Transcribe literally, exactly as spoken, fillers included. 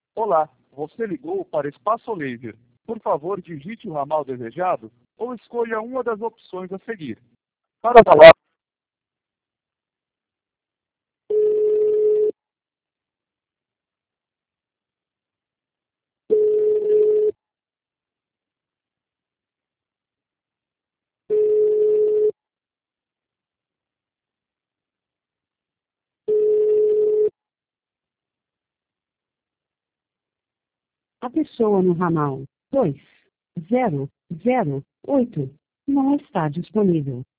Olá, você ligou para Espaço Laser. Por favor, digite o ramal desejado ou escolha uma das opções a seguir. Para falar. A pessoa no ramal dois zero zero oito não está disponível.